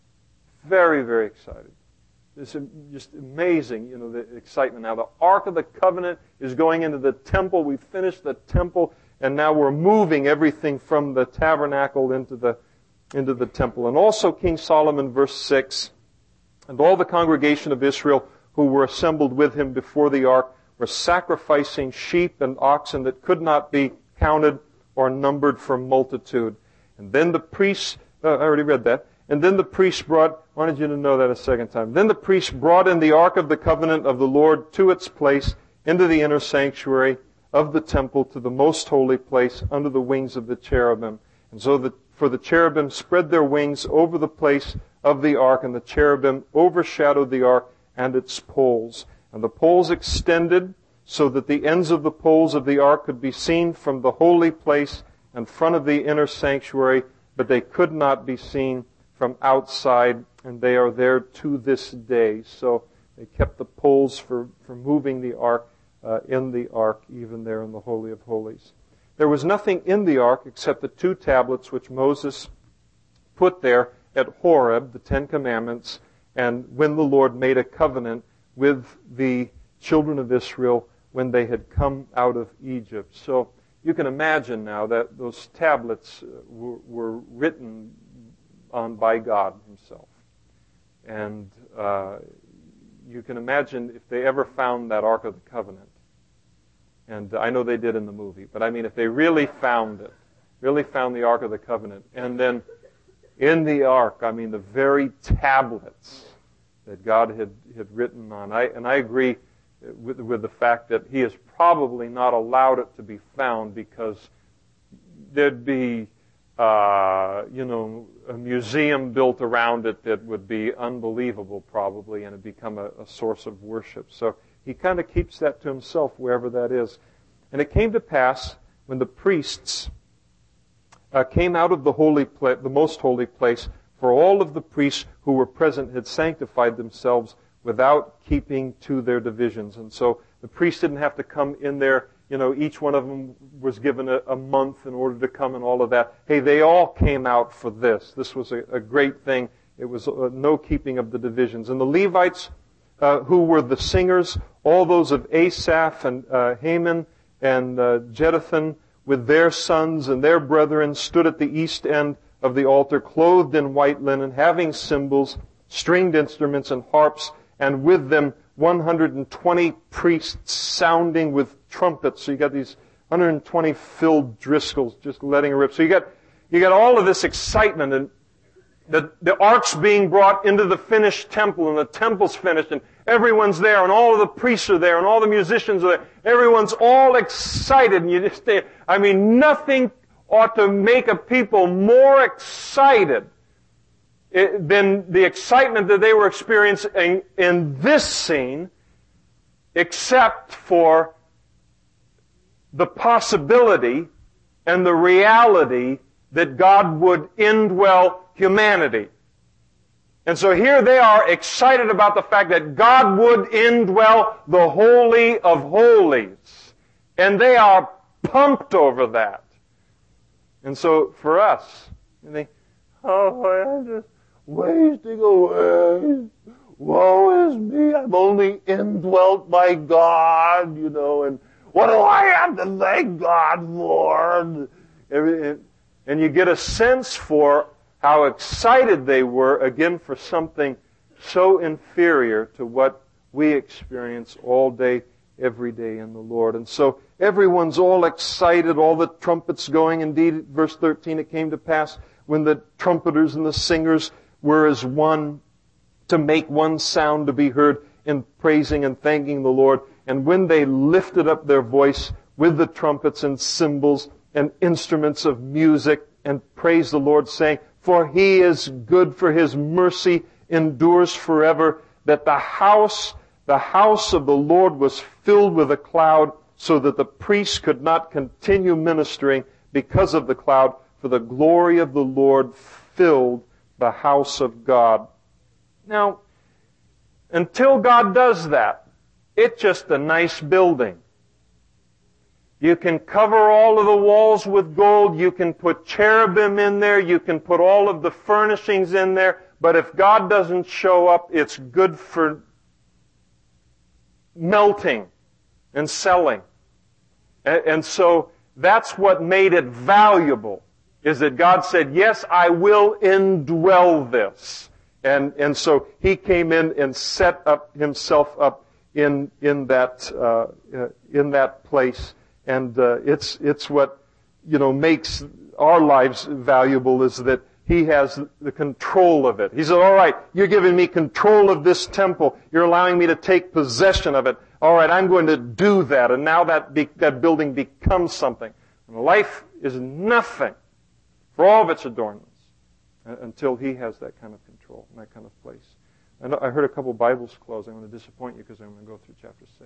Very, very excited. It's just amazing, the excitement. Now the Ark of the Covenant is going into the temple. We finished the temple, and now we're moving everything from the tabernacle into the temple. And also King Solomon, verse 6, and all the congregation of Israel who were assembled with him before the ark were sacrificing sheep and oxen that could not be counted or numbered for multitude. And then the priests, I already read that. And then the priest brought, I wanted you to know that a second time. Then the priest brought in the ark of the covenant of the Lord to its place into the inner sanctuary of the temple to the most holy place under the wings of the cherubim. And so for the cherubim spread their wings over the place of the ark, and the cherubim overshadowed the ark and its poles. And the poles extended so that the ends of the poles of the ark could be seen from the holy place in front of the inner sanctuary, but they could not be seen from outside, and they are there to this day. So they kept the poles for moving the ark in the ark, even there in the Holy of Holies. There was nothing in the ark except the 2 tablets which Moses put there at Horeb, the 10 Commandments, and when the Lord made a covenant with the children of Israel when they had come out of Egypt. So you can imagine now that those tablets were written on by God himself. And you can imagine if they ever found that Ark of the Covenant. And I know they did in the movie, but I mean if they really found it, really found the Ark of the Covenant, and then in the Ark, I mean the very tablets that God had written on. I agree with the fact that he has probably not allowed it to be found because there'd be a museum built around it that would be unbelievable probably, and it'd become a source of worship. So he kind of keeps that to himself wherever that is. And it came to pass when the priests came out of the most holy place, for all of the priests who were present had sanctified themselves without keeping to their divisions. And so the priests didn't have to come in there. Each one of them was given a month in order to come and all of that. Hey, they all came out for this. This was a great thing. It was no keeping of the divisions. And the Levites, who were the singers, all those of Asaph and Heman and Jeduthun, with their sons and their brethren, stood at the east end of the altar, clothed in white linen, having cymbals, stringed instruments, and harps, and with them 120 priests sounding with trumpets. So you got these 120 filled Driscolls just letting it rip. So you got all of this excitement, and the ark's being brought into the finished temple, and the temple's finished, and everyone's there, and all of the priests are there, and all the musicians are there. Everyone's all excited, and you just, nothing, ought to make a people more excited than the excitement that they were experiencing in this scene, except for the possibility and the reality that God would indwell humanity. And so here they are excited about the fact that God would indwell the Holy of Holies. And they are pumped over that. And so for us, you think, oh, I'm just wasting away. Woe is me. I'm only indwelt by God, and what do I have to thank God for? And you get a sense for how excited they were, again, for something so inferior to what we experience all day, every day in the Lord. And so everyone's all excited, all the trumpets going. Indeed, verse 13, it came to pass when the trumpeters and the singers were as one, to make one sound to be heard in praising and thanking the Lord. And when they lifted up their voice with the trumpets and cymbals and instruments of music and praised the Lord, saying, for He is good, for His mercy endures forever, that the house of the Lord was filled with a cloud, so that the priests could not continue ministering because of the cloud, for the glory of the Lord filled the house of God. Now, until God does that, it's just a nice building. You can cover all of the walls with gold. You can put cherubim in there. You can put all of the furnishings in there. But if God doesn't show up, it's good for melting and selling. And so that's what made it valuable, is that God said, yes, I will indwell this. And so He came in and set up Himself up in that place. And it's what makes our lives valuable, is that He has the control of it. He said, all right, you're giving me control of this temple. You're allowing me to take possession of it. All right, I'm going to do that. And now that building becomes something. And life is nothing for all of its adornments until He has that kind of control and that kind of place. I heard a couple Bibles close. I'm going to disappoint you because I'm going to go through chapter 6.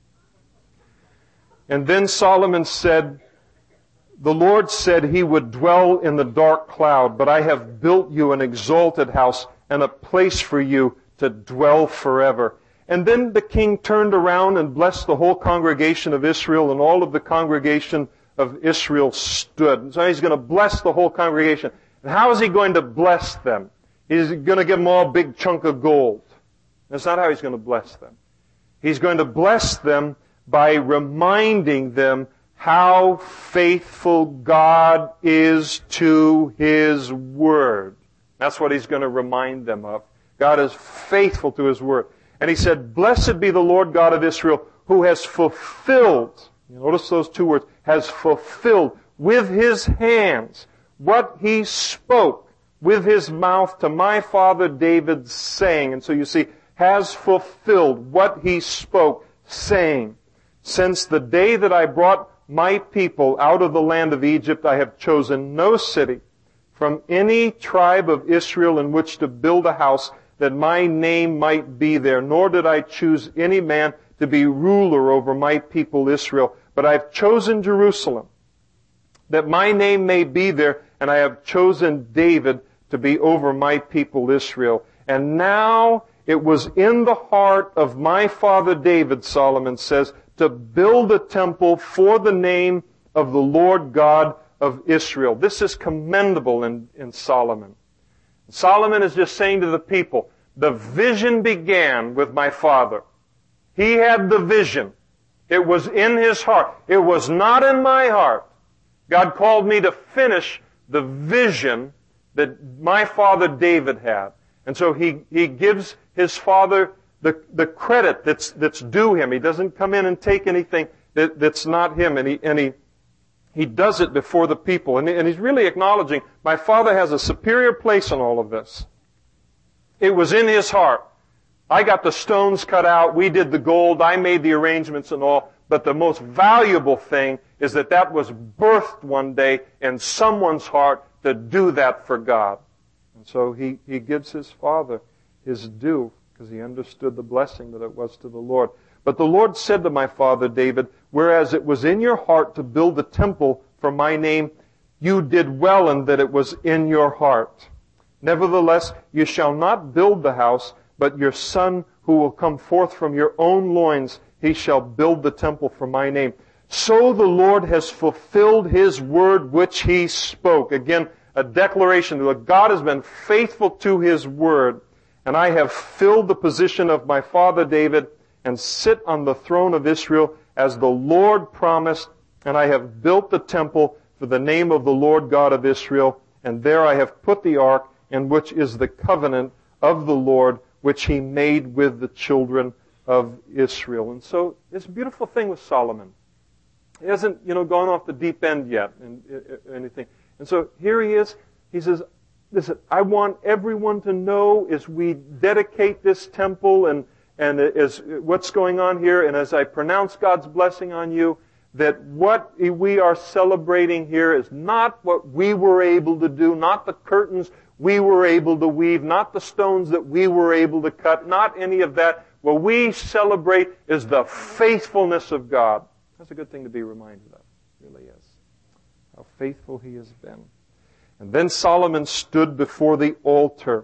And then Solomon said, the Lord said He would dwell in the dark cloud, but I have built you an exalted house and a place for you to dwell forever. And then the king turned around and blessed the whole congregation of Israel, and all of the congregation of Israel stood. And so He's going to bless the whole congregation. And how is He going to bless them? He's going to give them all a big chunk of gold. That's not how He's going to bless them. He's going to bless them by reminding them how faithful God is to His Word. That's what He's going to remind them of. God is faithful to His Word. And He said, blessed be the Lord God of Israel, who has fulfilled, notice those two words, has fulfilled with His hands what He spoke with His mouth to my father David, saying. And so you see, has fulfilled what He spoke, saying, since the day that I brought my people out of the land of Egypt, I have chosen no city from any tribe of Israel in which to build a house, that my name might be there, nor did I choose any man to be ruler over my people Israel. But I have chosen Jerusalem, that my name may be there, and I have chosen David to be over my people Israel. And now it was in the heart of my father David, Solomon says, to build a temple for the name of the Lord God of Israel. This is commendable in Solomon. Solomon is just saying to the people, the vision began with my father. He had the vision. It was in his heart. It was not in my heart. God called me to finish the vision that my father David had. And so he gives his father the credit that's due him. He doesn't come in and take anything that's not him. And he does it before the people. And he's really acknowledging, my father has a superior place in all of this. It was in his heart. I got the stones cut out, we did the gold, I made the arrangements and all, but the most valuable thing is that was birthed one day in someone's heart to do that for God. And so he gives his father his due, because he understood the blessing that it was to the Lord. But the Lord said to my father David, whereas it was in your heart to build a temple for my name, you did well in that it was in your heart. Nevertheless, you shall not build the house, but your son who will come forth from your own loins, he shall build the temple for my name. So the Lord has fulfilled his word which he spoke. Again, a declaration that God has been faithful to his word. And I have filled the position of my father David and sit on the throne of Israel as the Lord promised. And I have built the temple for the name of the Lord God of Israel. And there I have put the ark, in which is the covenant of the Lord, which he made with the children of Israel. And so it's a beautiful thing with Solomon. He hasn't, gone off the deep end yet and anything. And so here he is. He says, listen, I want everyone to know as we dedicate this temple and as what's going on here, and as I pronounce God's blessing on you, that what we are celebrating here is not what we were able to do, not the curtains we were able to weave, not the stones that we were able to cut, not any of that. What we celebrate is the faithfulness of God. That's a good thing to be reminded of. It really is. How faithful he has been. And then Solomon stood before the altar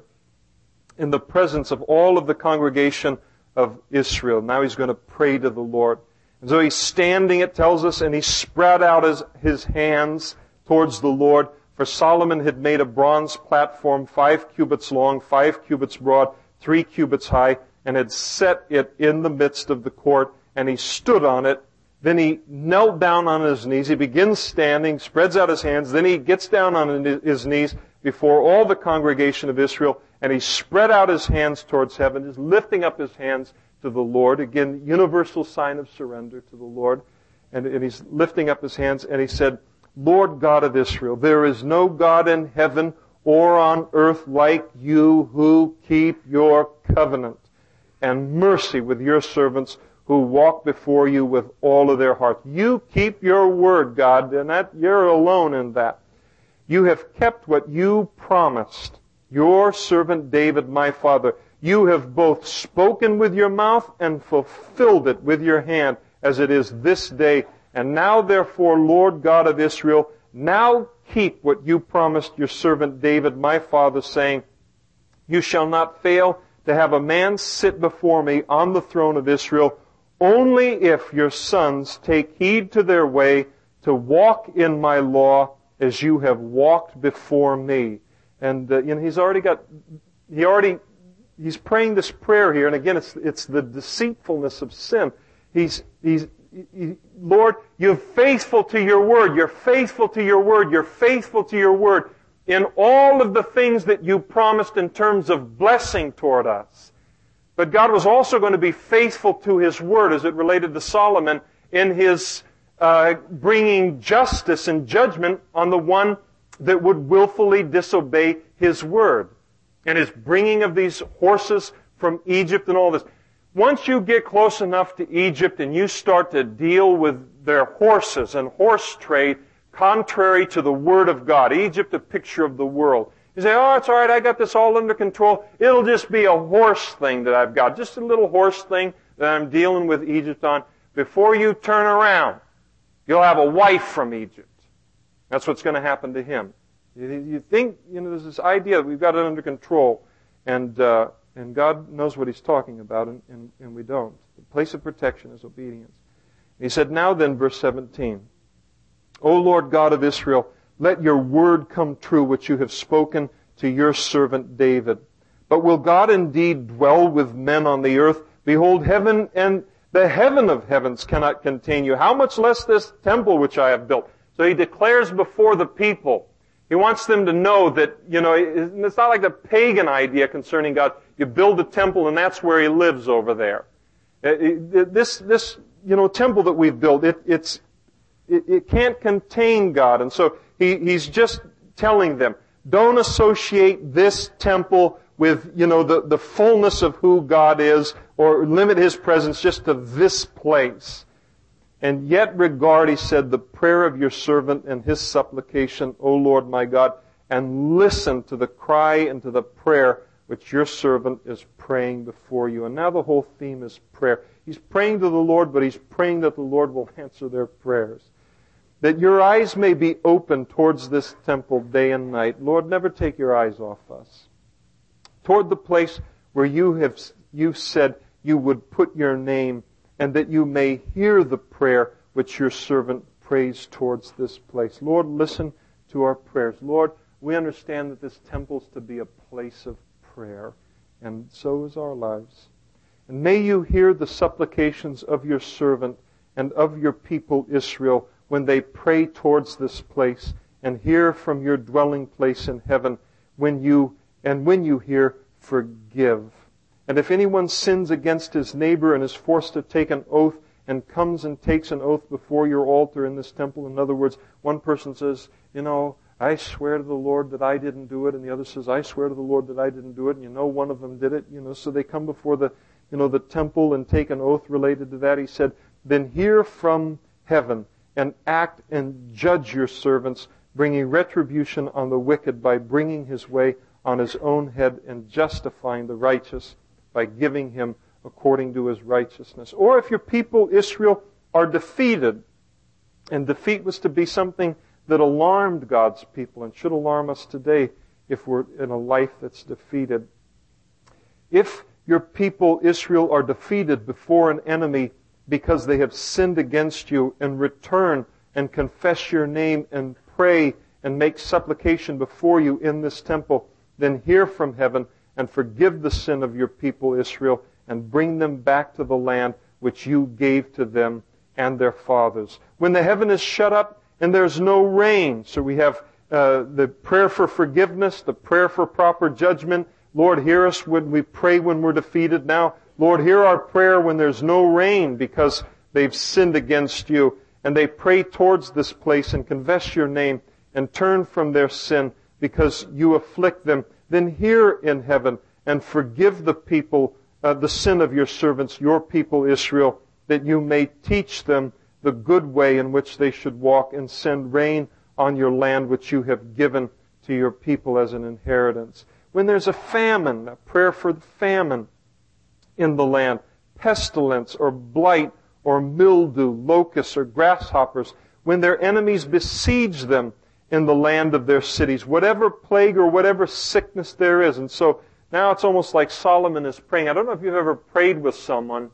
in the presence of all of the congregation of Israel. Now he's going to pray to the Lord. And so he's standing, it tells us, and he spread out his hands towards the Lord. For Solomon had made a bronze platform 5 cubits long, 5 cubits broad, 3 cubits high, and had set it in the midst of the court, and he stood on it. Then he knelt down on his knees. He begins standing, spreads out his hands. Then he gets down on his knees before all the congregation of Israel, and he spread out his hands towards heaven, just lifting up his hands to the Lord. Again, universal sign of surrender to the Lord. And he's lifting up his hands, and he said, Lord God of Israel, there is no God in heaven or on earth like you who keep your covenant and mercy with your servants who walk before you with all of their heart. You keep your word, God, and that you're alone in that. You have kept what you promised your servant David, my father. You have both spoken with your mouth and fulfilled it with your hand, as it is this day. And now, therefore, Lord God of Israel, now keep what you promised your servant David, my father, saying, you shall not fail to have a man sit before me on the throne of Israel, only if your sons take heed to their way to walk in my law as you have walked before me. And he's praying this prayer here, and again, it's the deceitfulness of sin. Lord, you're faithful to your word. You're faithful to your word. You're faithful to your word in all of the things that you promised in terms of blessing toward us. But God was also going to be faithful to his word as it related to Solomon in his bringing justice and judgment on the one that would willfully disobey his word. And his bringing of these horses from Egypt and all this. Once you get close enough to Egypt and you start to deal with their horses and horse trade contrary to the Word of God, Egypt, a picture of the world. You say, oh, it's all right, I got this all under control. It'll just be a horse thing that I've got, just a little horse thing that I'm dealing with Egypt on. Before you turn around, you'll have a wife from Egypt. That's what's going to happen to him. You think, there's this idea that we've got it under control, and God knows what he's talking about, and we don't. The place of protection is obedience. He said, now then, verse 17, O Lord God of Israel, let your word come true, which you have spoken to your servant David. But will God indeed dwell with men on the earth? Behold, heaven and the heaven of heavens cannot contain you. How much less this temple which I have built? So he declares before the people. He wants them to know that, it's not like the pagan idea concerning God. You build a temple and that's where he lives over there. This temple that we've built, it can't contain God. And so he's just telling them, don't associate this temple with the fullness of who God is, or limit His presence just to this place. And yet regard, he said, the prayer of your servant and his supplication, O Lord my God, and listen to the cry and to the prayer which your servant is praying before you. And now the whole theme is prayer. He's praying to the Lord, but he's praying that the Lord will answer their prayers. That your eyes may be open towards this temple day and night. Lord, never take your eyes off us. Toward the place where you said you would put your name, and that you may hear the prayer which your servant prays towards this place. Lord, listen to our prayers. Lord, we understand that this temple is to be a place of prayer, and so is our lives. And may you hear the supplications of your servant and of your people Israel when they pray towards this place, and hear from your dwelling place in heaven when you hear, forgive. And if anyone sins against his neighbor and is forced to take an oath and comes and takes an oath before your altar in this temple, in other words, one person says, I swear to the Lord that I didn't do it, and the other says, I swear to the Lord that I didn't do it, and one of them did it, so they come before the temple and take an oath related to that. He said, then hear from heaven and act and judge your servants, bringing retribution on the wicked by bringing his way on his own head and justifying the righteous by giving him according to his righteousness. Or if your people Israel are defeated, and defeat was to be something that alarmed God's people and should alarm us today if we're in a life that's defeated. If your people Israel are defeated before an enemy because they have sinned against you, and return and confess your name and pray and make supplication before you in this temple, then hear from heaven and forgive the sin of your people Israel, and bring them back to the land which you gave to them and their fathers. When the heaven is shut up and there's no rain, so we have the prayer for forgiveness, the prayer for proper judgment. Lord, hear us when we pray when we're defeated. Now, Lord, hear our prayer when there's no rain because they've sinned against you, and they pray towards this place and confess your name and turn from their sin because you afflict them. Then hear in heaven and forgive the people, the sin of your servants, your people Israel, that you may teach them the good way in which they should walk, and send rain on your land which you have given to your people as an inheritance. When there's a famine, a prayer for the famine in the land, pestilence or blight or mildew, locusts or grasshoppers, when their enemies besiege them in the land of their cities, whatever plague or whatever sickness there is. And so now it's almost like Solomon is praying. I don't know if you've ever prayed with someone,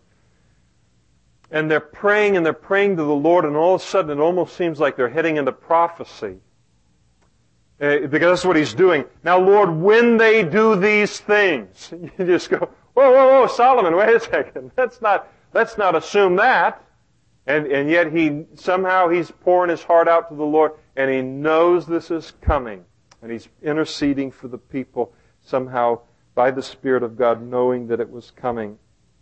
and they're praying to the Lord, and all of a sudden it almost seems like they're heading into prophecy. Because that's what he's doing. Now, Lord, when they do these things, you just go, whoa, Solomon, wait a second. Let's not assume that. And yet he's pouring his heart out to the Lord, and he knows this is coming. And he's interceding for the people somehow by the Spirit of God, knowing that it was coming.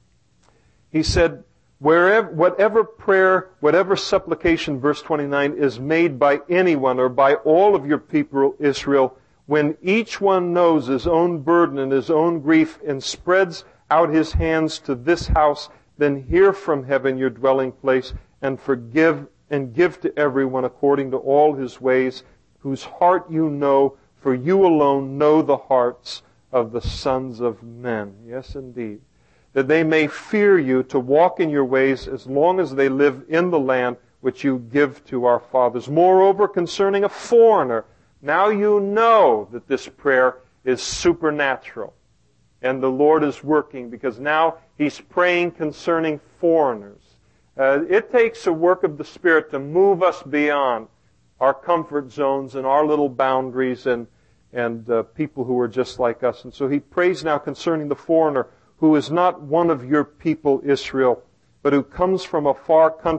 He said, whatever prayer, whatever supplication, verse 29, is made by anyone or by all of your people Israel, when each one knows his own burden and his own grief and spreads out his hands to this house, then hear from heaven your dwelling place, and forgive and give to everyone according to all his ways, whose heart you know, for you alone know the hearts of the sons of men. Yes, indeed. That they may fear you to walk in your ways as long as they live in the land which you give to our fathers. Moreover, concerning a foreigner, now you know that this prayer is supernatural. And the Lord is working, because now he's praying concerning foreigners. It takes a work of the Spirit to move us beyond our comfort zones and our little boundaries and people who are just like us. And so he prays now concerning the foreigner who is not one of your people Israel, but who comes from a far country